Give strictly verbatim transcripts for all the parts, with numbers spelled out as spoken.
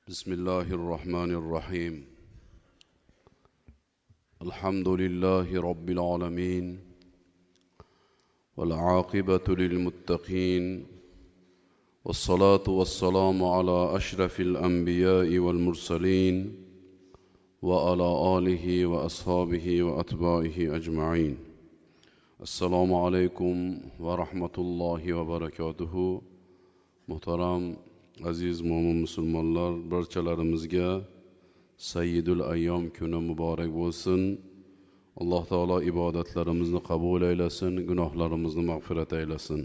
بسم الله الرحمن الرحيم الحمد لله رب العالمين والعاقبة للمتقين والصلاة والسلام على أشرف الأنبياء والمرسلين وعلى آله وأصحابه وأتباعه أجمعين. السلام عليكم ورحمة الله وبركاته. محترم aziz mo'min musulmonlar, barchalarimizga Sayyidul Ayyom kuni muborak bo'lsin. Alloh taolo ibodatlarimizni qabul aylasin, gunohlarimizni mag'firat aylasin.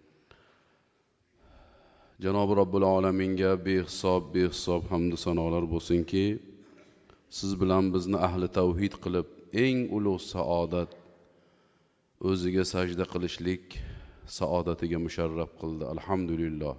Janobi Robbil Alaminga behisob behisob hamd sanolar bo'lsinki, siz bilan bizni ahli tavhid qilib, eng ulug' saodat o'ziga sajda qilishlik saodatiga musharraf qildi. Alhamdulillah.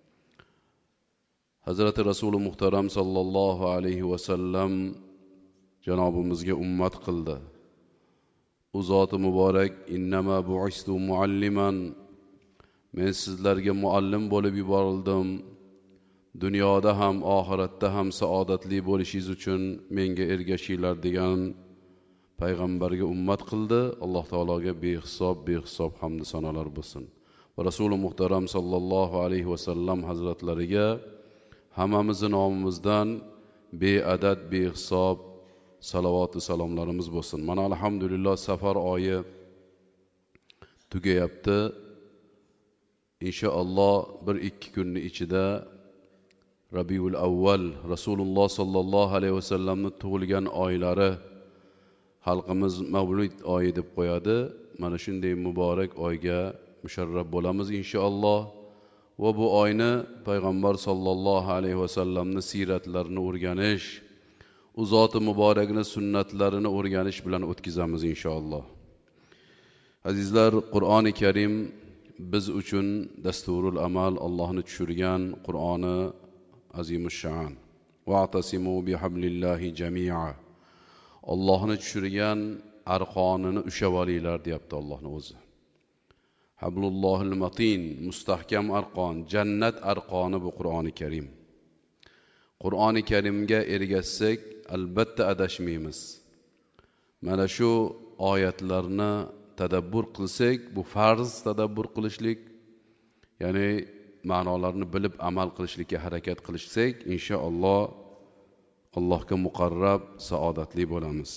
Hazrati Rasuli muhtaram sallallohu alayhi va sallam janobimizga ummat qildi. U zoti muborak innama bu'istu mualliman, men sizlarga muallim bo'lib yuborildim. Dunyoda ham oxiratda ham saodatli bo'lishingiz uchun menga ergashinglar degan payg'ambarga ummat qildi. Alloh taologa behisob behisob hamd sanolar bo'lsin. Va Rasuli muhtaram sallallohu alayhi va sallam hazratlariga hammamizning nomimizdan beadad behisob salovat va salomlarimiz bo'lsin. Mana alhamdulillah safar oyi tugayapti. Inshaalloh bir ikki kunning ichida Rabiul Avval Rasululloh sallallohu alayhi va sallamning tug'ilgan oylari xalqimiz Mavlud oyi deb qo'yadi. Mana shunday muborak oyga musharraf bo'lamiz inshaalloh. Va bu oyni payg'ambar sallallohu alayhi va sallamning siyratlarini o'rganish, u zoti muborakning sunnatlarini o'rganish bilan o'tkazamiz inshaalloh. Azizlar, Qur'oni Karim biz uchun dasturul amal, Allohning tushirgan Qur'oni azimush sha'an. Wa'tasimu bihablillahi jami'a. Allohning tushirgan arqonini ushlab olinglar deyapti Allohning o'zi. Hablullohil matin, mustahkam arqon, jannat arqoni bu Qur'oni Karim. Qur'oni Karimga ergashsak albatta adashmaymiz. Mana shu oyatlarni tadabbur qilsak, bu farz tadabbur qilishlik, ya'ni ma'nolarini bilib amal qilishlikka harakat qilsak, inshaalloh Allohga muqarrab, saodatli bo'lamiz.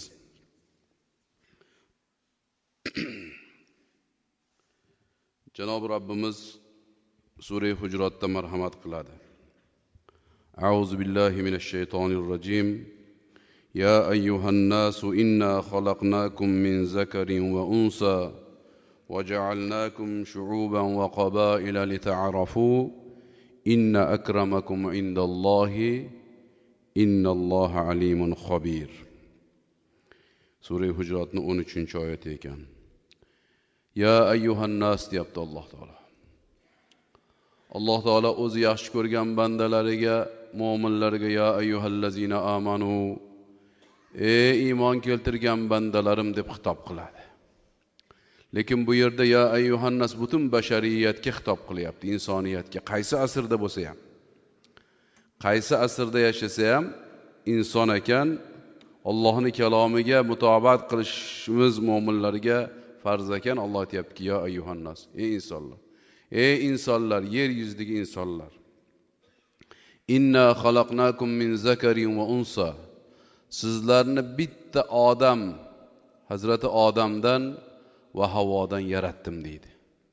Janob Rabbimiz Sura-i Hujuratda marhamat qiladi. A'udhu billahi minash shaytonir rajim. Ya ayyuhan nasu inna khalaqnakum min zakarin wa unsa wa ja'alnakum shu'uban wa qaba'ila lita'arafu inna akramakum indallahi innalloha alimun khabir. Sura-i Hujuratning o'n uchinchi oyati ekan. Ya ayyuhan nas deyapti Alloh taolo. Alloh taolo o'zi yaxshi ko'rgan bandalariga, mu'minlarga ya ayyuhallazina amanu, ey iymon keltirgan bandalarim deb xitob qiladi. Lekin bu yerda ya ayyuhan nas butun bashariyatga xitob qilyapti, insoniyatga. Qaysi asrda bo'lsa ham, qaysi asrda yashasa ham inson ekan, Allohning kalomiga mutobat qilishimiz mu'minlarga farz ekan. Alloh aytayapti ya ayyuhan nas, ey insonlar, ey insonlar, yer yuzidagi insonlar. Inna khalaqnakum min zakarin va unsa, sizlarni bitta odam, Hazrati Odamdan va Havodan yaratdim deydi.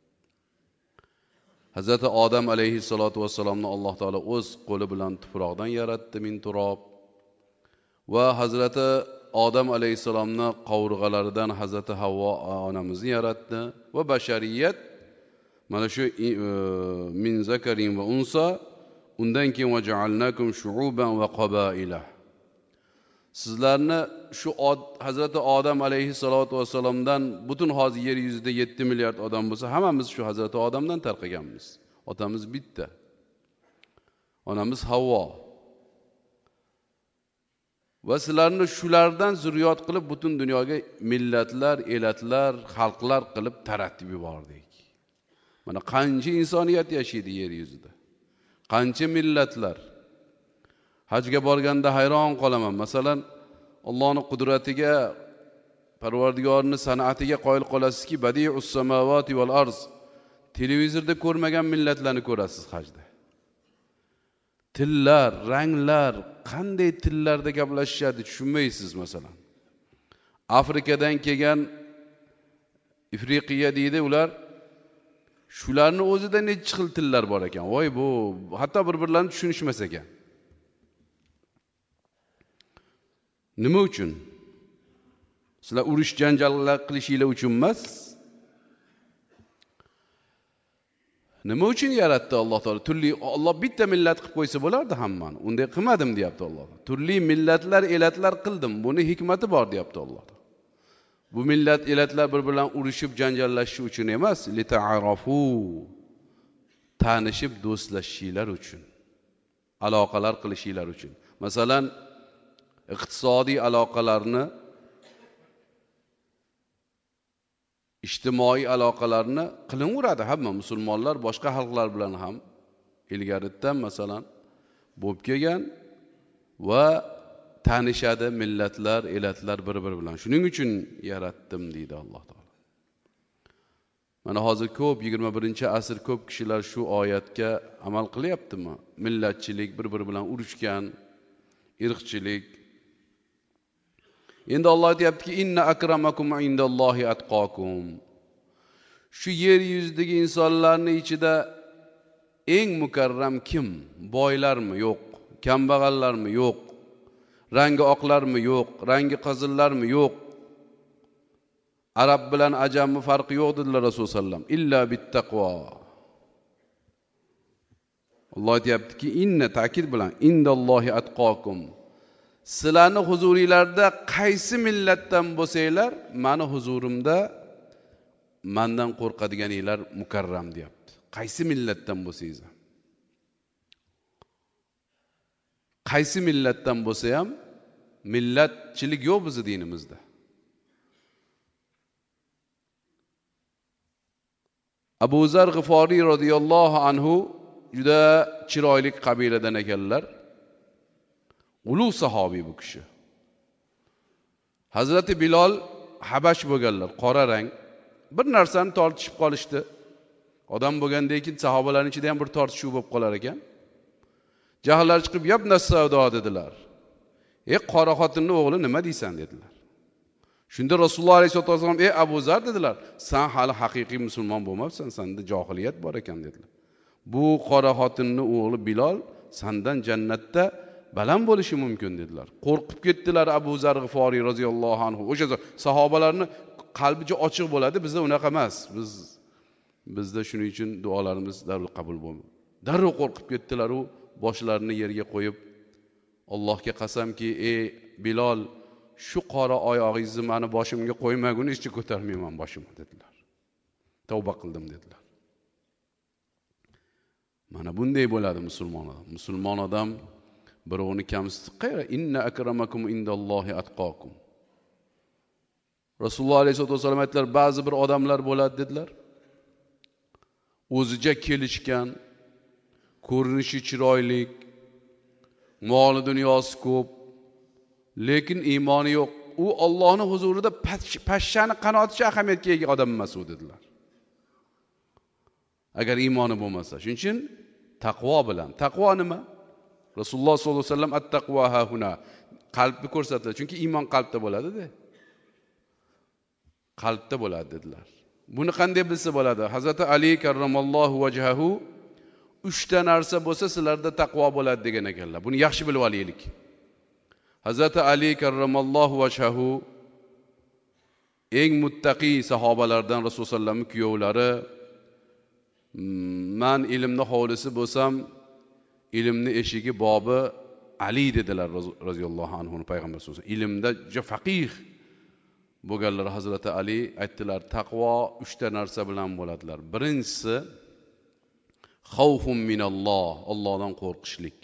Hazrati Odam alayhissalatu vassalomni Alloh taolo o'z qo'li bilan tuproqdan yaratdi, min turob. Va Hazrati Odam alayhissalomni qovurg'alaridan Hazrati Havvo onamizni yaratdi va bashariyat mana shu min zakarin va unsa, undan keyin va ja'alnakum shu'uban va qaba'ila. Sizlarni shu Hazrati Odam alayhissalatu vassalomdan butun hozir yer yuzida yetti milliard odam bo'lsa, hammamiz shu Hazrati Odamdan tarqaganmiz. Otamiz bitta. Onamiz Havvo. Va sizlarni shulardan zurriyot qilib butun dunyoga millatlar, elatlar, xalqlar qilib taratib yubordik. Mana qancha insoniyat yashaydi yer yuzida. Qancha millatlar. Hajga borganda hayron qolaman. Masalan, Allohning qudratiga, Parvardigorning san'atiga qoyil qolasizki, badi'us samawati val arz. Televizorda ko'rmagan millatlarni ko'rasiz hajda. Tillar, ranglar, qanday tillarda gaplashishadi tushunmaysiz masalan. Afrikadan kelgan Ifriqiya deydi ular. Shularning o'zida necha xil tillar bor ekan. Voy bu, hatto bir-birlarini tushunishmas ekan. Nima uchun? Sizlar urush janjallar qilishinglar uchun emas. Nima uchun yaratdi Alloh taolo? Turli Alloh bitta millat qilib qo'ysa bo'lardi hammani. Unday qilmadim deyapti Alloh. Turli millatlar, elatlar qildim. Buni hikmati bor deyapti Alloh. Bu millat, elatlar bir-birlaridan urushib janjallashish uchun emas, li ta'arafu. Tanishib do'stlashishinglar uchun. Aloqalar qilishinglar uchun. Masalan, iqtisodiy aloqalarni, ijtimoiy aloqalarni qilaveradi hamma musulmonlar boshqa xalqlar bilan ham ilgaridan masalan bo'lib kelgan va tanishadi millatlar, elatlar bir-biri bilan. Shuning uchun yaratdim deydi Alloh taolo. Mana hozir ko'p yigirma birinchi asr ko'p kishilar shu oyatga amal qilyaptimi? Millatchilik, bir-biri bilan urushgan, irqchilik. Endi Alloh aytayaptiki, inna akramakum indallohi atqakum. Shu yer yuzidagi insonlarning ichida eng mukarram kim? Boylarmi? Yo'q. Kambag'allarmi? Yo'q. Rangi oqlarmi? Yo'q. Rangi qizillarmi? Yo'q. Arab bilan ajammi farqi yo'q dedilar Rasululloh sallam. Illa bittaqvo. Alloh aytayaptiki, inna ta'kid bilan indallohi atqakum. Sizlarning huzuringlarda qaysi millatdan bo'lsanglar, meni huzurimda mendan qo'rqadiganinglar mukarram deyapti. Qaysi millatdan bo'lsangiz ham. Qaysi millatdan bo'lsa ham millatchilik yo'q bizning dinimizda. Abu Zar G'iforiy radhiyallohu anhu juda chiroyli qabiladan ekanlar. Ulug' sahobiy bu kishi. Hazrati Bilol Habash bo'lganlar, qora rang. Bir narsani tortishib qolishdi. Odam bo'lgandan keyin sahobalarning ichida ham bir tortishuv bo'lib qolar ekan. Jahllari chiqib, "Yabna savdo" dedilar. "Ey qora xotinning o'g'li, nima deysan?" dedilar. Shunda Rasululloh alayhisolatu vasallam, "Ey Abu Zar" dedilar, "Sen hali haqiqiy musulmon bo'lmabsan, senda johiliyat bor ekan" dedilar. "Bu qora xotinning o'g'li Bilol sendan jannatda baland bo'lishi mumkin" dedilar. Qo'rqib ketdilar Abu Zar G'iforiy roziyallohu anhu. O'sha sahobalarning qalbi ochiq bo'ladi, bizda unaqa emas. Biz bizda shuning uchun duolarimiz darrov qabul bo'lmaydi. Darrov qo'rqib ketdilar, u boshlarini yerga qo'yib, Allohga qasamki, "Ey Bilol, shu qora oyog'ingizni meni boshimga qo'ymagunicha ko'tarmayman boshimni" dedilar. "Tavba qildim" dedilar. Mana bunday bo'ladi musulmon odam. Musulmon odam birovni kamsitib qayra, inna akramakum indallohi atqakum. Rasululloh alayhisolatu vasallam aytdilar, ba'zi bir odamlar bo'ladi dedilar. O'zicha kelishgan, ko'rinishi chiroyli, moli dunyosi ko'p, lekin iymoni yo'q. U Allohning huzurida pashshani qanoticha ahamiyatga ega odam emas u dedilar. Agar iymoni bo'lmasa. Shuning uchun taqvo bilan. Taqvo nima? Rasululloh sollallohu alayhi vasallam at-taqvo ha huna. Qalbni ko'rsatadi. Chunki iymon qalbda bo'ladi-da. Qalbda bo'ladi dedilar. Buni qanday bilsa bo'ladi? Hazrati Ali karramallohu vajhahu uchta narsa bo'lsa sizlarda taqvo bo'ladi degan ekanlar. Buni yaxshi bilib olaylik. Hazrati Ali karramallohu vajhahu eng muttaqi sahobalardan Rasululloh sollallohu alayhi vasallamning kuyovlari. "Men ilmni hovlisi bo'lsam, ilmni eshigi bobi Ali" dedilar roziyallohu anhu payg'ambar sollallohu alayhi vasallam. Ilmda juda faqih bo'lganlar Hazrati Ali aytdilar, taqvo uchta narsa bilan bo'ladilar. Birinchisi xavfun minalloh, Allohdan qo'rqishlik.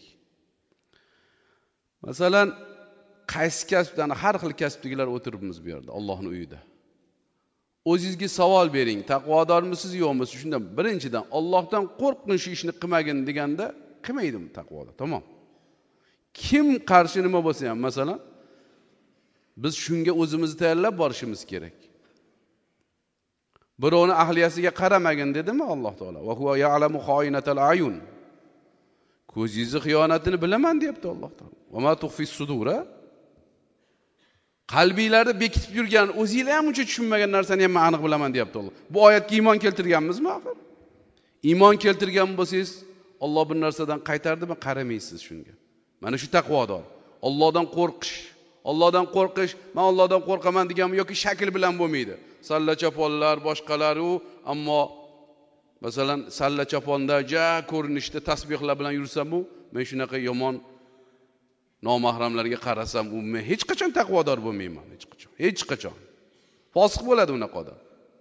Masalan, qaysi kasbdan, har xil kasbdagilar o'tiribmiz bu yerda, Allohning uyida. O'zingizga savol bering, taqvodormisiz yo'qmisiz? Shunda birinchidan Allohdan qo'rqing, shu ishni qilmagin deganda qilmaydim taqvoda, tamom. Kim qarshi nima bo'lsa ham, masalan, biz shunga o'zimizni tayyorlab borishimiz kerak. Birovni ahliyasiga qaramagin dedimi Alloh taolo? Va huwa ya'lamu xoinatal ayun. Ko'zingizni xiyonatini bilaman deyapti Alloh taolo. Va ma tukhfis sudura. Qalbingizlarda bekitib yurgan, o'zingizlar ham uncha tushunmagan narsani ham men aniq bilaman deyapti Alloh. Bu oyatga iymon keltirganmizmi axir? Iymon keltirgan bo'lsangiz, Alloh bir narsadan qaytardimi, qaramaysiz shunga. Mana shu taqvodor. Allohdan qo'rqish. Allohdan qo'rqish, men Allohdan qo'rqaman deganmi yoki shakl bilan bo'lmaydi. Salla choponlar, boshqalar u, ammo masalan, salla choponda ja ko'rinishda tasbihlar bilan yursam u, men shunaqa yomon nomahramlarga qarasam, u men hech qachon taqvodor bo'lmayman, hech qachon. Hech qachon. Fosiq bo'ladi unaqa odam.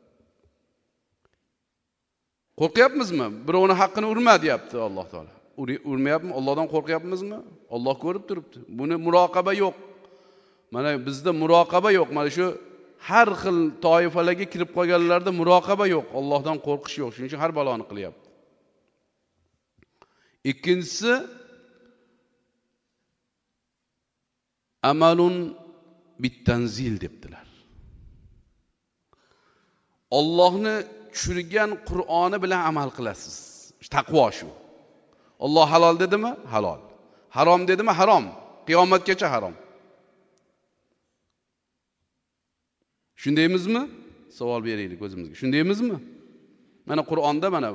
Qo'rqyapmizmi? Birovning haqqini urma deyapti Alloh taolo. Urmayapmi? Allohdan qo'rqyapmizmi? Alloh ko'rib turibdi. Buni muroqaba yo'q. Mana bizda muroqaba yo'q. Mana shu har xil toifalarga kirib qolganlarda muroqaba yo'q. Allohdan qo'rqish yo'q. Shuning uchun har baloni qilyapti. Ikkinchisi amalun bitanzil debdilar. Allohni tushirgan Qur'oni bilan amal qilasiz. Taqvo shu. Alloh halol dedimi? Halol. Harom dedimi? Harom. Qiyomatgacha harom. Shundaymizmi? Savol beraylik o'zimizga. Shundaymizmi? Mana Qur'onda mana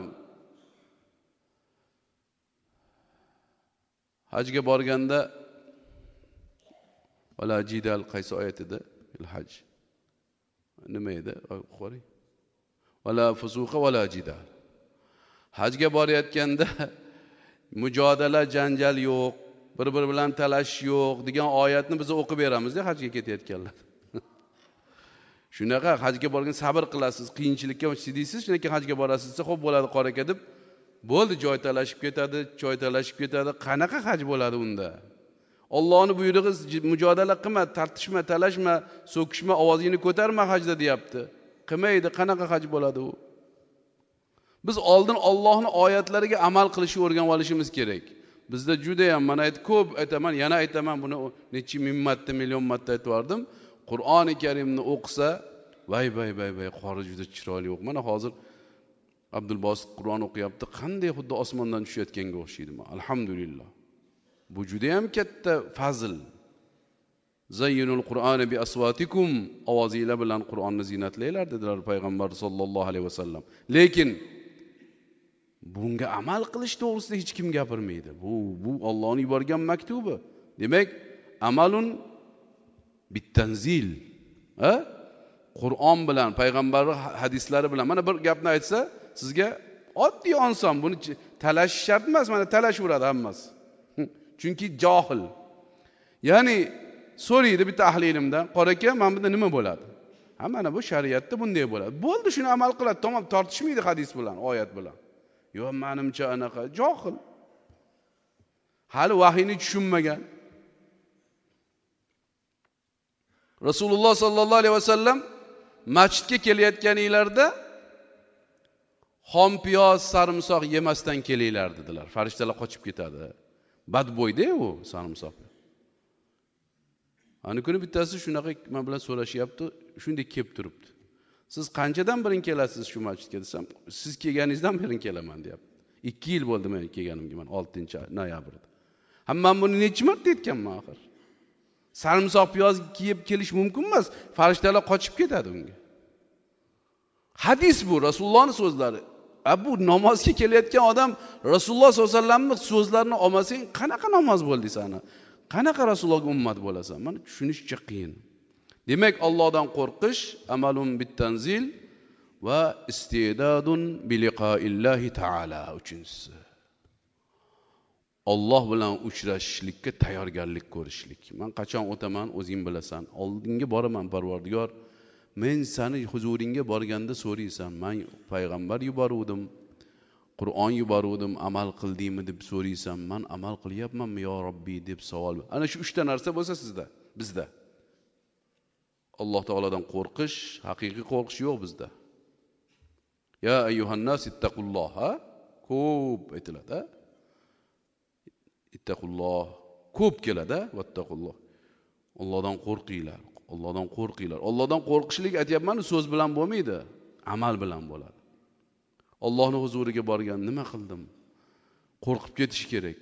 hajga borganda wala jidal qaysi oyat edi? El-Haj. Nima edi? Qo'ring. Wala fusuqa wala jidal. Hajga borayotganda mujodala, janjal yo'q, bir-bir bilan talash yo'q degan oyatni biz o'qib beramiz-da hajga ketayotganlar. Shunaqa hajga borgan sabr qilasiz, qiyinchilikka chidaysiz, shundan keyin hajga borasiz, xo'p bo'ladi qor aka deb, bo'ldi joy talashib ketadi, joy talashib ketadi. Qanaqa haj bo'ladi unda? Allohning buyrug'i mujodala qilma, tartishma, talashma, so'kishma, ovozingni ko'tarma hajda deyapti. Qilmaydi, qanaqa haj bo'ladi u? Biz oldin Allohning oyatlariga amal qilishni o'rganib olishimiz kerak. Bizda juda ham mana aytib ko'p aytaman, yana aytaman, buni necha ming marta, million marta aytib Qur'oni Karimni o'qisa, vay vay vay vay, qori juda chiroyli o'q. Mana hozir Abdulbosit Qur'on o'qiyapti, qanday xuddi osmondan tushayotganga o'xshaydi. Alhamdulillah. Bu juda ham katta fazl. Zayyinul Qur'oni bi aswatikum, ovozinglar bilan Qur'onni zinatlanglar dedilar payg'ambar sollallohu alayhi vasallam. Lekin bunga amal qilish to'g'risida hech kim gapirmaydi. Bu bu Allohning yuborgan maktubi. Demak, amalun bitanzil. Ha? Qur'on bilan, payg'ambar hadislari bilan mana bir gapni aytsa, sizga oddiy inson buni talash shart emas, mana talashaveradi hammasi. Chunki johil. Ya'ni so'raydi bitta ahli ilmdan, qora aka, men bunda nima bo'ladi? Ha, mana bu shariatda bunday bo'ladi. Bo'ldi, shuni amal qiladi. Tamom, tortishmaydi hadis bilan, oyat bilan. Yo'q, menimcha anaqa johil. Hali vahiyni tushunmagan. Rasululloh sallallohu alayhi vasallam masjidga kelayotganinglarda xom piyoz, sarimsoq yemasdan kelinglar dedilar. Farishtalar qochib ketadi. Badbo'yda u sarimsoq. Ana kuni bittasi shunaqa men bilan so'rashyapti, shunday kelib turibdi. Siz qanchadan birin kelasiz shu masjidga desam, siz kelganingizdan birin kelaman deyapti. ikki yil bo'ldi men kelganimga, men oltinchi noyabrda. Hamma buni necha marta aytganman axir. Sarimsoq piyoz kiyib kelish mumkin emas. Farishtalar qochib ketadi unga. Hadis bu, Rasulullohning so'zlari. Bu namozga kelayotgan odam Rasululloh sollallohu alayhi vasallamning so'zlarini olmasang, qanaqa namoz bo'ldi sana? Qanaqa Rasulullohga ummat bo'lasan? Mana tushunish juda qiyin. Demak, Allohdan qo'rqish amalun bitanzil va istidadun biliqa'illahi ta'ala uchinchisi. Alloh bilan uchrashishlikka tayyorgarlik ko'rishlik. Men qachon o'taman, o'zing bilasan. Oldinga boraman, Parvardigor. Men seni huzuringga borganda so'raysan, men payg'ambar yuboruvdim, Qur'on yuboruvdim, amal qildingmi deb so'raysan, men amal qilyapmanmi yo Robbi deb savol. Ana shu uchta narsa bo'lsa sizda, bizda. Alloh taoladan qo'rqish, haqiqiy qo'rqish yo'q bizda. Ya ayyuhan nas ittaqulloh, ko'p aytiladi. Ittaqulloh, ko'p keladi. Vattaqulloh. Allohdan qo'rqinglar. Allohdan qo'rqinglar. Allohdan qo'rqishlik aytayapman, so'z bilan bo'lmaydi, amal bilan bo'ladi. Allohning huzuriga borgan, nima qildim? Qo'rqib ketish kerak.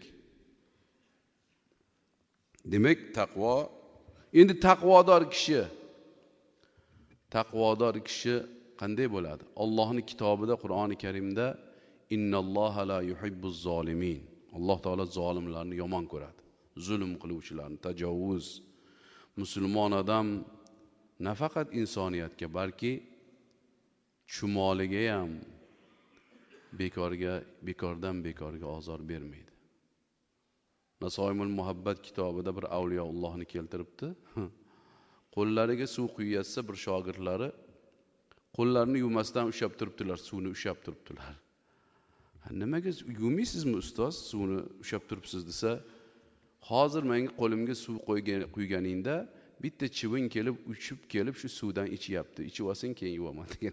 Demak, taqvo. Endi taqvodor kishi taqvodor kishi qanday bo'ladi? Allohning kitobida, Qur'oni Karimda innalloha la yuhibbuz zolimin. Alloh taolo zolimlarni yomon ko'radi. Zulm qiluvchilarni, tajovuz. Musulmon odam nafaqat insoniyatga, balki chumoliga ham bekorga bekordan bekorga ozor bermaydi. Nasoimul Muhabbat kitobida bir avliyoullohni keltiribdi. Qo'llariga suv quyatsa bir shogirdlari qo'llarini yumasdan ushlab turibdilar, suvni ushlab turibdilar. Nimaga yumaysizmi ustoz, suvni ushlab turibsiz desa, hozir menga qo'limga suv quyganingda bitta chivin kelib uchib kelib shu suvdan ichyapti. Ichib olsang keyin yuvaman degan.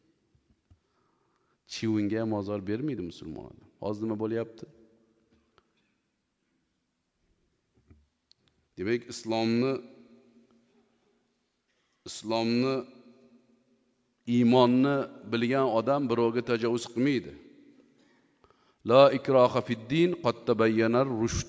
Chivinga ham ozor bermaydi musulmon odam. Hozir nima bo'lyapti? Demak, islomni islomni iymonni bilgan odam birovga tajovuz qilmaydi. La ikroha fid-din qad tabayyana ar-rushd.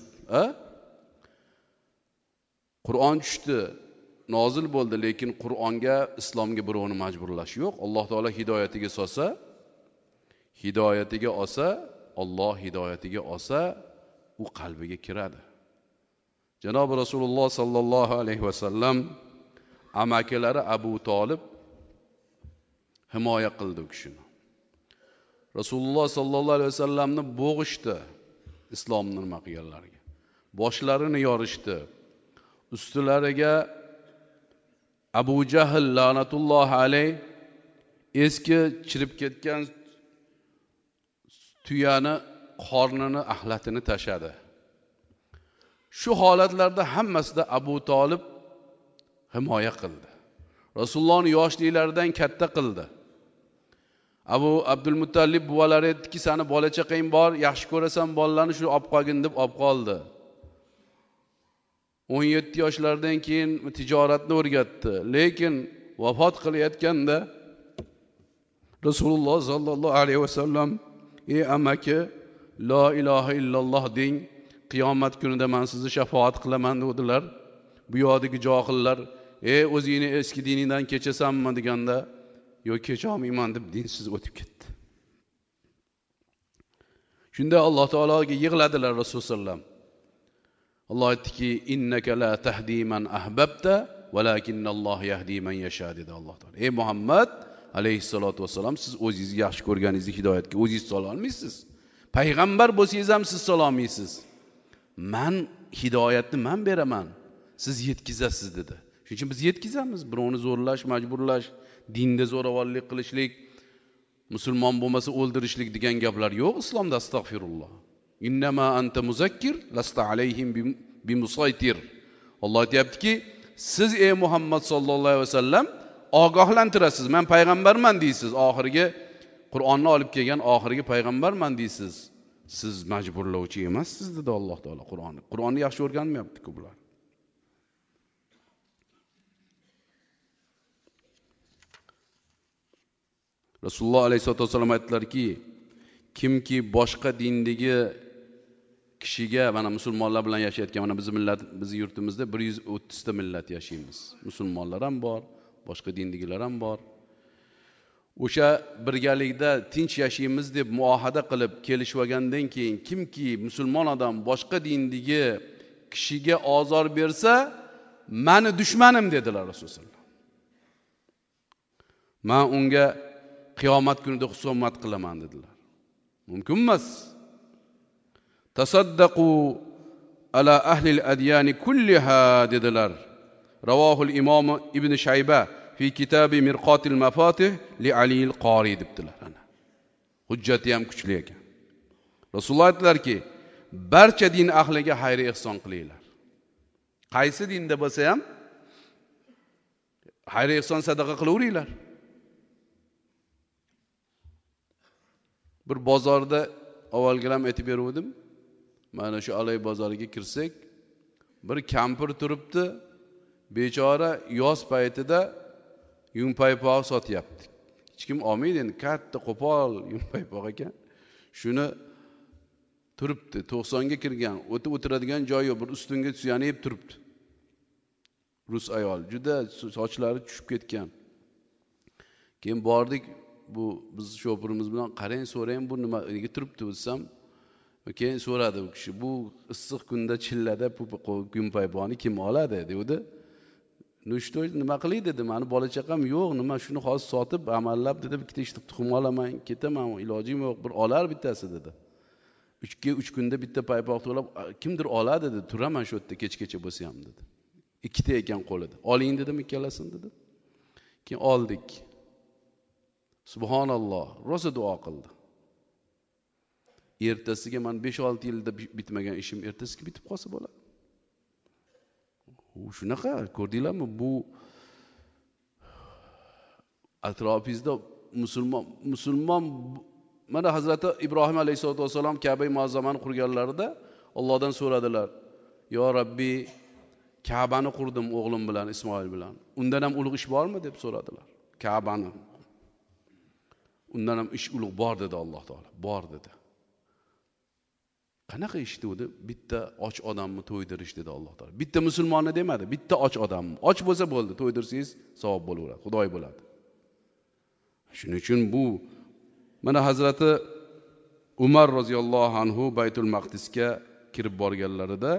Qur'on tushdi, nozil bo'ldi, lekin Qur'onga, islomga birovni majburlash yo'q. Alloh taolo hidoyatiga solsa, hidoyatiga olsa, Alloh hidoyatiga olsa, u qalbiga kiradi. Janob Rasululloh sallallohu alayhi vasallam amakilari Abu Talib himoya qildi u kishini. Rasululloh sallallohu alayhi vasallamni bo'g'ishdi islomni nima qilganlariga. Boshlarini yorishdi. Ustilariga Abu Jahl la'natullohi alayh eski chirib ketgan tuyani qornini, ahlatini tashadi. Shu holatlarda hammasida Abu Talib himoya qildi. Rasulullohning yoshliklaridan katta qildi. Abu Abdul Muttallib buvalari aytdiki, "Seni bola chaqang bor, yaxshi ko'rasan bolalarni shu olib qolgin" deb olib qoldi. o'n yetti yoshlardan keyin tijoratni o'rgatdi. Lekin vafot qilayotganda Rasululloh sallallohu alayhi vasallam, "Ey amaki, la ilaha illalloh deng, qiyomat kunida men sizni shafaat qilaman" dedilar. Bu yoqdagi johillar, "Ey, o'zingni eski diningdan kechasanmi?" deganda, "Yo'q, kecha olmayman" deb dinsiz o'tib ketdi. Shunda Alloh taologa yig'ladilar Rasululloh sallallohu alayhi vasallam. Alloh aytdiki, "Innaka la tahdi man ahbabta, walakinnalloh yahdi man yasha" dedi Alloh taolo. Ey Muhammad alayhissalatu vassalam, siz o'zingizni yaxshi ko'rganingizni hidoyatga o'zingiz sola olmaysiz. Payg'ambar bo'lsangiz ham siz sola olmaysiz. Men hidoyatni men beraman, siz yetkazasiz dedi. Shuning uchun biz yetkazamiz. Birovni zo'rlash, majburlash, dinda zo'ravonlik qilishlik, musulmon bo'lmasa o'ldirishlik degan gaplar yo'q islomda, astag'firulloh. Innama anta muzakkir lasta alayhim bimusaytir. Alloh aytayaptiki, siz ey Muhammad sallallohu alayhi vasallam ogohlantirasiz. Men payg'ambarman deysiz. Oxirgi Qur'onni olib kelgan oxirgi payg'ambarman deysiz. Siz majburlovchi emassiz dedi Alloh taolo Qur'onni. Qur'onni yaxshi o'rganmayapti-ku bular. Rasululloh alayhisolatu vasallam aytdilarki, kimki boshqa dindagi kishiga, mana musulmonlar bilan yashayotgan, mana bizning millat, bizning yurtimizda bir yuz o'ttiz ta millat yashaymiz. Musulmonlar ham bor, boshqa dindagilar ham bor. O'sha birgalikda tinch yashaymiz deb muohada qilib kelishib olgandan keyin kimki musulmon odam boshqa dindagi kishiga ozor bersa, meni dushmanim dedilar Rasululloh. Men unga qiyomat kunida husumat qilaman dedilar. Mumkin emas. Tasaddaqu ala ahli al-adyan kulliha dedilar. Ravahul Imom Ibn Shayba fi kitabi Mirqatil Mafatih li Ali al-Qari debdilar. Ana. Hujjati ham kuchli ekan. Rasululloh aytdilarki, barcha din ahliga xayr ihson qilinglar. Qaysi dinda bo'lsa ham xayr ihson sadaqa qilaveringlar. Bir bozorda avvalgilam aytib beruvdim. Mana shu Alay bozoriga kirsak, Bir kampir turibdi, bechora yoz paytida yung paypoq sotyapti. Hech kim olmaydi endi, katta qo'pol yung paypoq ekan. Shuni turibdi, to'qsonga kirgan, o'tib o'tiradigan joyi yo'q, bir ustunga suyanib turibdi. Rus ayol, juda sochlari tushib ketgan. Keyin bordik, bu biz shopirimiz bilan qarang, so'rang, bu nima nega turibdi desam, keyin so'radi u kishi, bu issiq kunda chillada kun paypoqni kim oladi dedi. "Ну что, nima qilay dedi, mani bola chaqam yo'q, nima shuni hozir sotib, amallab dedi, ikkita ishta tuxum olaman, ketaman, ilojim yo'q, bir olar bittasi dedi. Uchga uch kunda bitta paypoq to'lab kimdir oladi dedi, turaman shu yerda kechgacha bo'lsa ham dedi. Ikkita ekan qo'lida. Oling dedim ikkalasini dedi. Keyin oldik. Subhanalloh, rosa duo qildi. Ertasiga men besh olti yilda bitmagan ishim ertasiga bitib qolsa bo'ladi. U shunaqa, ko'rdinglarmi? Bu atrofingizda musulmon musulmon mana Hazrati Ibrohim alayhisolatu vasallam Ka'ba-i muazzamani qurganlarida Allohdan so'radilar: "Yo Rabbi, Ka'bani qurdim o'g'lim bilan, Ismoil bilan. Undan ham ulug' ish bormi?" deb so'radilar. Ka'bani. Undan ham ish ulug' bor dedi Alloh taolo. Bor dedi. Qanaqa ish dedi? Bitta och odamni to'ydirish dedi Alloh taolo. Bitta musulmonni demadi, bitta och odamni. Och bo'lsa bo'ldi, to'ydirsangiz savob bo'laveradi, Xudoy bo'ladi. Shuning uchun bu mana Hazrati Umar roziyallohu anhu Baytul Maqdisga kirib borganlarida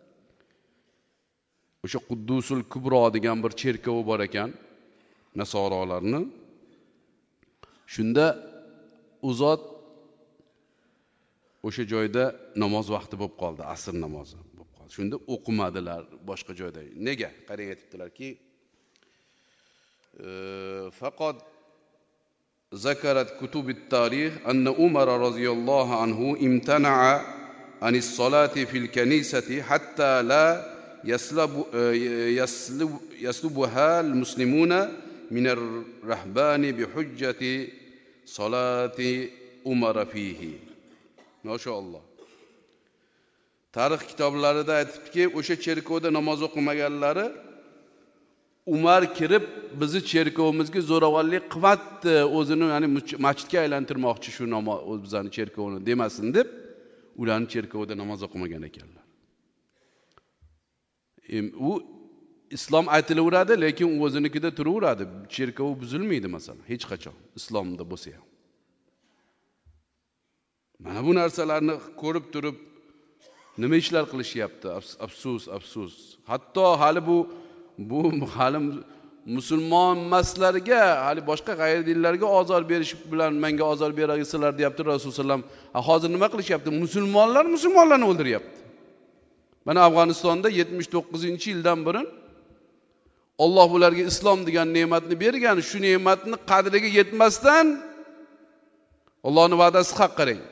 o'sha Quddusul Kubro degan bir cherkovi bor ekan, nasorolarni. Shunda u zot o'sha joyda namoz vaqti bo'lib qoldi, asr namozi bo'lib qoldi. Shunda o'qimadilar boshqa joyda. Nega? Qarang, aytibdilarki, faqat zakarat kutubit tarix anna Umar roziyallohu anhu imtana'a anis salati fil kanisati hatta la yaslabu yaslub yaslubuha al muslimuna min ar-rahbani bi hujjati salati Umar fihi. Maşallah. Tarix kitoblarida aytibdiki, o'sha cherkovda namoz o'qimaganlari Umar kirib bizni cherkovimizga zo'ravonlik qilyapti, o'zini ya'ni masjidga aylantirmoqchi shu namoz bizning cherkovni demasin deb, ularni cherkovda namoz o'qimagan ekanlar. U islom aytilaveradi, lekin u o'zinikida turaveradi. Cherkov buzilmaydi masalan, hech qachon islomda bo'lsa ham. Mana bu narsalarni ko'rib turib nima ishlar qilishyapti? Afsus, afsus. Hatto hali bu bu hali musulmon emaslarga, hali boshqa g'ayri dinlarga ozor berish bilan menga ozor berasizlar deyapti Rasululloh sallam. Hozir nima qilishyapti? Musulmonlar musulmonlarni o'ldiryapti. Mana Afg'onistonda yetmish to'qqizinchi yildan beri Alloh ularga islom degan ne'matni bergan, shu ne'matni qadriga yetmasdan Allohning va'dasi haq qarang.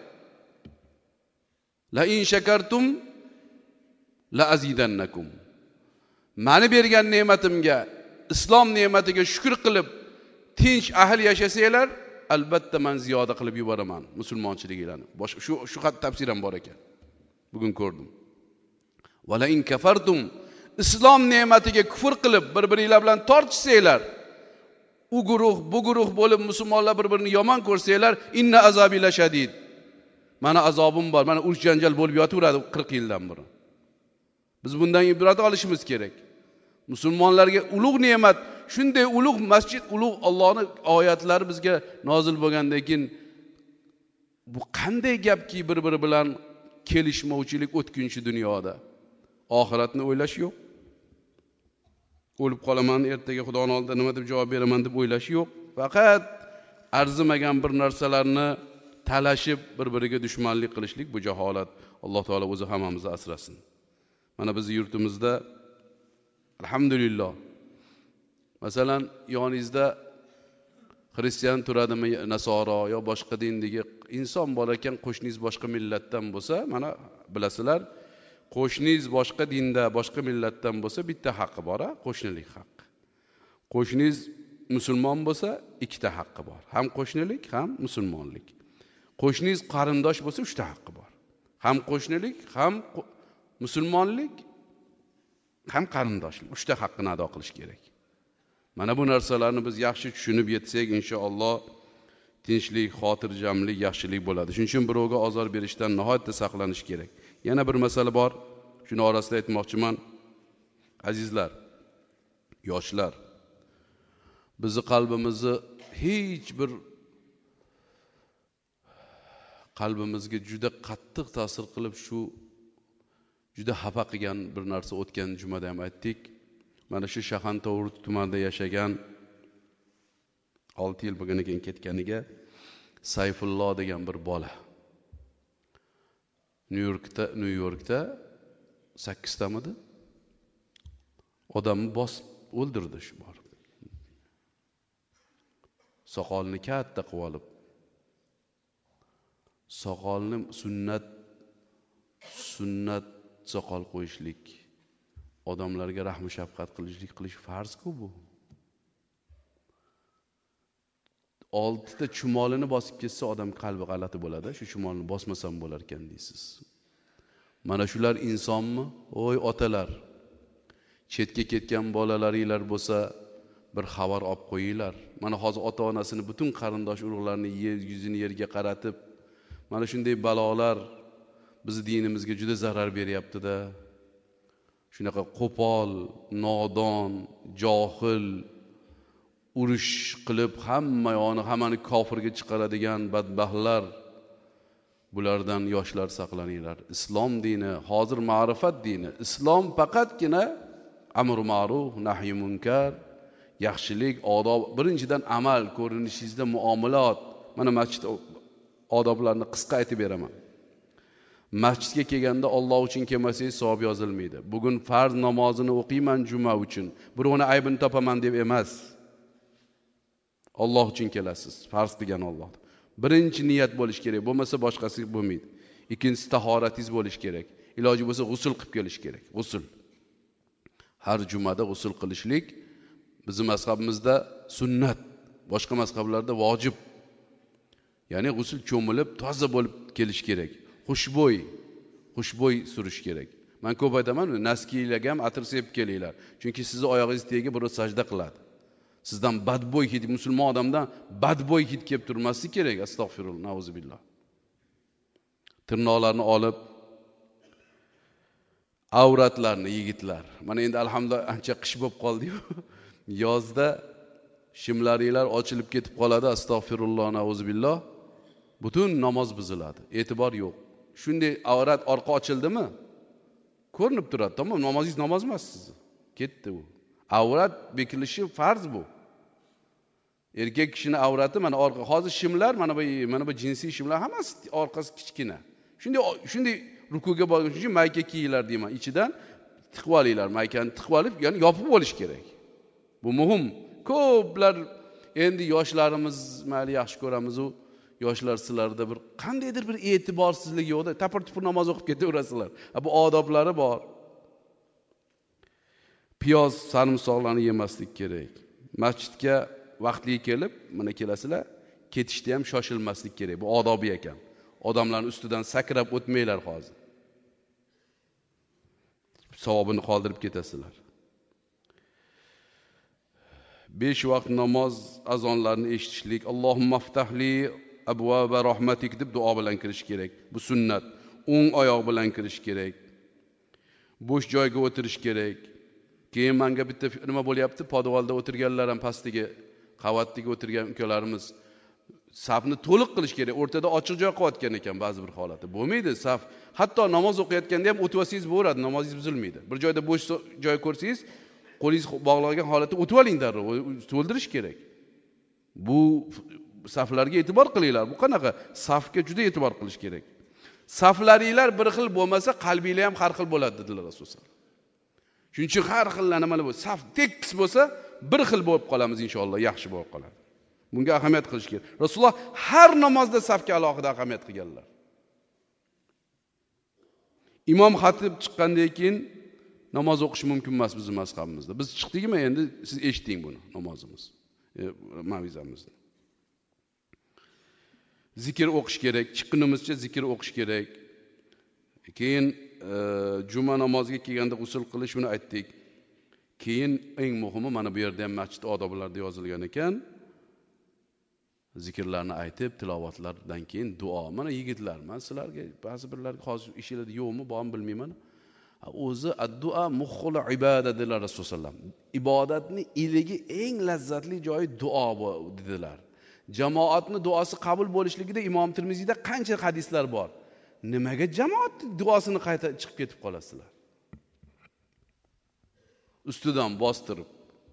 La in shakartum la azidannakum. Mani bergan ne'matimga, islom ne'matiga shukr qilib, tinch ahil yashasanglar, albatta men ziyoda qilib yuboraman musulmonchiliginglarni. Boshqa shu shu xat tafsir ham bor ekan. Bugun ko'rdim. Va la in kafartum, islom ne'matiga kufr qilib, bir-biringlar bilan tortishsanglar, u guruh, bu guruh bo'lib musulmonlar bir-birini yomon ko'rsanglar, inna azabi la shadid. Mana azobim bor, mana urush janjal bo'lib yotaveradi qirq yildan beri. Biz bundan ibrat olishimiz kerak. Musulmonlarga ulug' ne'mat, shunday ulug' masjid, ulug' Allohning oyatlari bizga nozil bo'lgandan keyin bu qanday gapki bir-biri bilan kelishmovchilik o'tkinchi dunyoda. Oxiratni o'ylash yo'q. O'lib qolaman, ertaga Xudoning oldida nima deb javob beraman deb o'ylash yo'q. Faqat arzimagan bir narsalarni talashib bir-biriga dushmanlik qilishlik bu jaholat. Alloh taolo o'zi hammamizni asrasin. Mana biz yurtimizda alhamdulillah, masalan yoningizda xristian turadimi, nasoro yo boshqa dindagi inson bor ekan, qo'shningiz boshqa millatdan bo'lsa, mana bilasizlar, qo'shningiz boshqa dinda, boshqa millatdan bo'lsa bitta haqqi bor, qo'shnilik haqqi. Qo'shningiz musulmon bo'lsa ikkita haqqi bor, ham qo'shnilik, ham musulmonlik. Qo'shningiz qarindosh bo'lsa uchta haqqi bor, ham qo'shnilik, ham musulmonlik, ham qarindoshlik, uchta haqqini ado qilish kerak. Mana bu narsalarni biz yaxshi tushunib yetsak, inshaalloh tinchlik, xotirjamlik, yaxshilik bo'ladi. Shuning uchun birovga ozor berishdan nihoyatda saqlanish kerak. Yana bir masala bor. Shuni orasida aytmoqchiman. Azizlar, yoshlar, bizni qalbimizni hech bir qalbimizga juda qattiq ta'sir qilib, shu juda xafa qilgan bir narsa o'tgan jumada ham aytdik. Mana shu Shahantovur tumanida yashagan olti yil bo'lgan ekan ketganiga Sayfullo degan bir bola. Nyu-Yorkda, Nyu-Yorkda sakkiztamidi? Odamni bosib o'ldirdi shu borib. Soqolni katta qilib olib. Soqolni sunnat sunnat soqol qo'yishlik, odamlarga rahm shafqat qilishlik qilish farz-ku bu. oltita chumolini bosib ketsa odam qalbi g'alati bo'ladi. Shu chumolni bosmasam bo'lar ekan deysiz. Mana shular insonmi? Oy otalar. Chetga ketgan bolalaringlar bo'lsa bir xabar olib qo'yinglar. Mana hozir ota-onasini butun qarindosh urug'larni yer yuzini yerga qaratib, mana shunday balolar bizni dinimizga juda zarar beryapti-da. Shunaqa qo'pol, nodon, johil, urush qilib hamma yo'ni hammani kofirga chiqaradigan badbaxtlar, bulardan yoshlar saqlaninglar. Islom dini hozir ma'rifat dini. Islom faqatgina amr ma'ruf, nahy munkar, yaxshilik, odob, birinchidan amal, ko'rinishingizda muomalat. Mana masjid odoblarini qisqa aytib beraman. Masjidga kelganda Alloh uchun kelmasangiz savob yozilmaydi. Bugun farz namozini o'qiyman juma uchun. Birovni aybini topaman deb emas. Alloh uchun kelasiz. Farz qilgan Alloh. Birinchi niyat bo'lish kerak. Bo'lmasa boshqasi bo'lmaydi. Ikkinchisi tahoratingiz bo'lish kerak. Iloji bo'lsa g'usl qilib kelish kerak. G'usl. Har jumada g'usl qilishlik bizning mazhabimizda sunnat, boshqa mazhablarda vojib. Ya'ni g'usl cho'milib, toza bo'lib kelish kerak. Xushbo'y, xushbo'y surish kerak. Men ko'p aytaman, naskiylarga ham atir sepib kelinglar. Chunki sizning oyog'ingiz tagiga birov sajda qiladi. Sizdan badbo'y hid, musulmon odamdan badbo'y hid kelib turmasligi kerak. Astag'firullah, nauzubillah. Tirnoqlarni olib avratlarni yigitlar. Mana endi alhamdulillah ancha qish bo'lib qoldi-yu. Yozda shimlaringlar ochilib ketib qoladi. Astag'firullah, nauzubillah. Butun namoz buziladi. E'tibor yo'q. Shunday avrat orqa ochildimi? Ko'rinib turadi. Tamom, namozingiz namoz emas sizni. Ketdi u. Avrat bekilishi farz bu. Erkak kishining avrati mana orqa, hozir shimlar, mana bu mana bu jinsiy shimlar hammasi orqasi kichkina. Shunday shunday rukuga borgan uchun mayka kiyinglar deyman. Ichidan tiqib olinglar. Maykani tiqib olib, ya'ni yopib bo'lish kerak. Bu muhim. Ko'plar endi yoshlarimiz mayli yaxshi ko'ramiz u yoshlar sizlarda bir qandaydir bir e'tiborsizlik yo'qda, tapir-tupur namoz o'qib ketaverasizlar. Bu odoblari bor. Piyoz, sarımsoqlarni yemaslik kerak. Masjidga vaqtli kelib, mana kelasizlar, ketishda ham shoshilmaslik kerak. Bu odobi ekan. Odamlarning ustidan sakrab o'tmanglar hozir. Savobini qoldirib ketasizlar. besh vaqt namoz azonlarini eshitishlik, Allohumma ftahli abwaba rahmatik deb duo bilan kirish kerak. Bu sunnat. O'ng oyoq bilan kirish kerak. Bo'sh joyga o'tirish kerak. Keyin menga bitta nima bo'lyapti? Podvalda o'tirganlar ham pastiga, qavatdagi o'tirgan ukalarimiz safni to'liq qilish kerak. O'rtada ochiq joy qo'yotgan ekan ba'zi bir holatda. Bo'lmaydi saf. Hatto namoz o'qiyotganda ham o'tib olsangiz bo'lardi, namozingiz buzilmaydi. Bir joyda bo'sh joy ko'rsangiz, qo'lingiz bog'langan holatda o'tib oling darrov, to'ldirish kerak. Bu saflarga e'tibor qilinglar. Bu qanaqa? Safga juda e'tibor qilish kerak. Saflaringlar bir xil bo'lmasa, qalbinglar ham har xil bo'ladi dedilar Rasululloh. Shuning uchun har xil nimalar bo'lsa, saf tekis bo'lsa, bir xil bo'lib qolamiz inshaalloh, yaxshi bo'lib qoladi. Bunga ahamiyat qilish kerak. Rasululloh har namozda safga alohida ahamiyat qilganlar. Imom xatib chiqqandan keyin namoz o'qish mumkin emas bizning mazhabimizda. Biz chiqdikmi endi siz eshiting buni namozimiz. E, mavizamizni. Zikr o'qish kerak, chiqqanimizcha zikr o'qish kerak. Keyin e, juma namoziga kelganda g'usl qilish, buni aytdik. Keyin eng muhimi mana bu yerda ham masjid odoblarida yozilgan ekan. Zikrlarni aytib, tilovatlardan keyin duo. Mana yigitlar, men sizlarga ba'zi birlarga hozir ishingizda yo'qmi, bormi bilmayman. O'zi ad-duo muhul ibodat dedilar Rasululloh sallam. Ibodatning iligi eng lazzatli joyi duo dedilar. Jamoatning duosi qabul bo'lishligida Imom Tirmiziyda qancha hadislar bor. Nimaga jamoat duosini qayta chiqib ketib qolasizlar? Ustidan bostirib.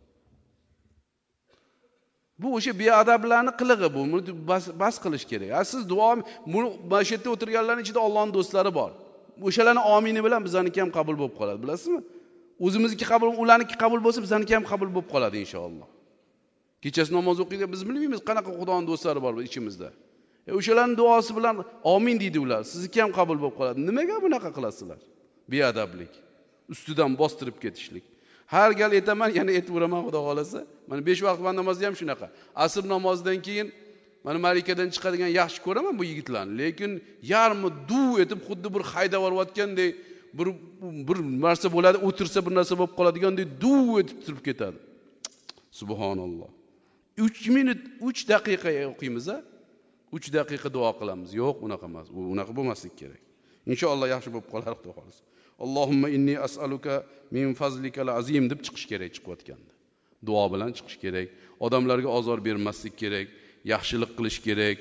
Bu o'sha beadablarning qilig'i bu. Buni bas, bas qilish kerak. Ha siz duo buni masjidda o'tirganlarning ichida Allohning do'stlari bor. O'shalarning omini bilan bizaniki ham qabul bo'lib qoladi, bilasizmi? O'zimizniki qabul, ularniki qabul bo'lsa, bizaniki ham qabul bo'lib qoladi inshaalloh. Kechasi namoz o'qiydi, biz bilmaymiz qanaqa Xudoning do'stlari bor ichimizda. E o'shalarning duosi bilan amin deydi ular. Sizniki ham qabul bo'lib qoladi. Nimaga bunaqa qilasizlar? Beadablik, ustidan bostirib ketishlik. Har gal aytaman, yana aytaveraman Xudo xolasa. Mana besh vaqt namozi ham shunaqa. Asr namozidan keyin mana malikadan chiqadigan yaxshi ko'raman bu yigitlarni, lekin yarmi duv etib xuddi bir haydab yorayotgandek bir bir narsa bo'ladi, o'tirsa bir narsa bo'lib qoladigandek duv etib turib ketadi. Subhanalloh. uch minut, uch daqiqa o'qiymiz a? uch daqiqa duo qilamiz. Yo'q, unaqa emas. U unaqa bo'lmaslik kerak. Inshaalloh yaxshi bo'lib qolar Xudo xolasa. Allohumma inni as'aluka min fazlikal azim deb chiqish kerak chiqayotganda. Duo bilan chiqish kerak. Odamlarga ozor bermaslik kerak, yaxshilik qilish kerak.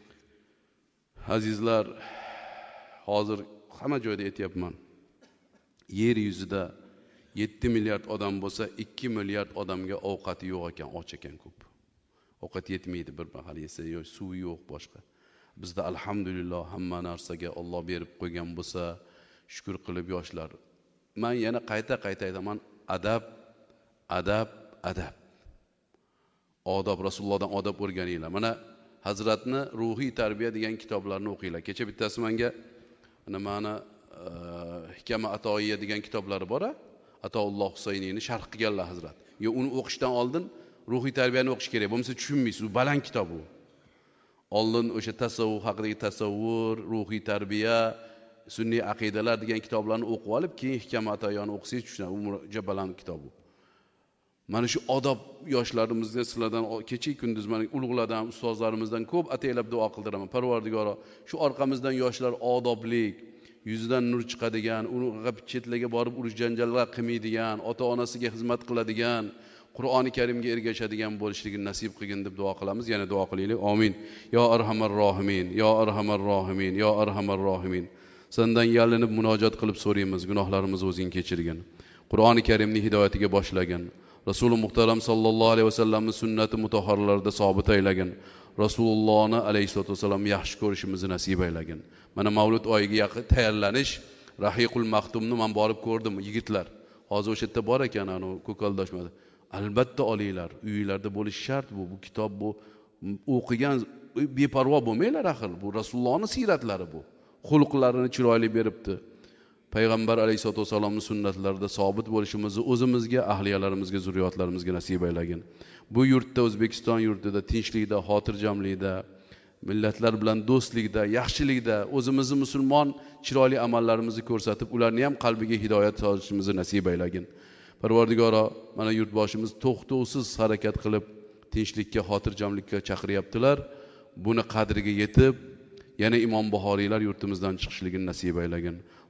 Azizlar, hozir hamma joyda aytayapman. Yer yuzida yetti milliard odam bo'lsa, ikki milliard odamga ovqati yo'q ekan, och ekan ko'p. Ovqat yetmaydi, bir mahal yesa, yo'q, suvi yo'q boshqa. Bizda alhamdulillah hamma narsaga Alloh berib qo'ygan bo'lsa, shukr qilib yoshlar. Men yana qayta-qayta aytaman, adab, adab, adab. Odob, Rasulullohdan odob o'rganinglar. Mana Hazratni ruhiy tarbiya degan kitoblarni o'qinglar. Kecha bittasi menga mana mana Hikama Atoiyya degan kitoblari bor-a? Atoulloh Husayniyni sharh qilganlar Hazrat. Yo uni o'qishdan oldin ruhiy tarbiyani o'qish kerak. Bo'lmasa tushunmaysiz. U baland kitob u. Oldin o'sha tasavvuf haqidagi tasavvur, ruhiy tarbiya, sunniy aqidalar degan kitoblarni o'qib olib, keyin Hikama Atoiyyani o'qisangiz tushunasiz. U jabalan kitob u. Mana shu odob yoshlarimizga sizlardan kecha kunduz men ulug'lardan, ustozlarimizdan ko'p ataylab duo qildiraman. Parvardigoro, shu orqamizdan yoshlar odoblik, yuzidan nur chiqadigan, unga chetlarga borib urush janjallar qilmaydigan, ota-onasiga xizmat qiladigan, Qur'oni Karimga ergashadigan bo'lishligini nasib qilgin deb duo qilamiz. Yana duo qilaylik. Amin. Yo arhamar rohimin, yo arhamar rohimin, yo arhamar rohimin. Sendan yalinib munojat qilib so'raymiz, gunohlarimizni o'zing kechirgin. Qur'oni Karimni hidoyatiga boshlagin. Rasululloh muhtaram sallallohu alayhi vasallamning sunnati mutahharlarida sobit aylagin. Rasulullohni alayhisolatu vasallam yaxshi ko'rishimizni nasib aylagin. Mana Mavlud oyiga yaqin tayyorlanish Rahiqul Maxtumni men borib ko'rdim, yigitlar. Hozir o'sha yerda bor ekan, ana ko'kaldoshmadi. Albatta olinglar, uylarda bo'lish shart bu. Bu kitob bu o'qigan beparvo bo'lmanglar axir. Bu Rasulullohning siratlari bu. Xulqlarini chiroyli beribdi. Payg'ambar alayhisolatu vasallamning sunnatlarida sobit bo'lishimizni o'zimizga, ahliyalarimizga, zurriyotlarimizga nasib aylagin. Bu yurtda, O'zbekiston yurtida tinchlikda, xotirjamlikda, millatlar bilan do'stlikda, yaxshilikda o'zimizni musulmon chiroyli amallarimizni ko'rsatib, ularni ham qalbiga hidoyat solishimizni nasib aylagin. Parvardigoro, mana yurtboshimiz to'xtovsiz harakat qilib, tinchlikka, xotirjamlikka chaqiryaptilar. Buni qadriga yetib, yana Imom Buxoriylar yurtimizdan chiqishligini nasib aylagin.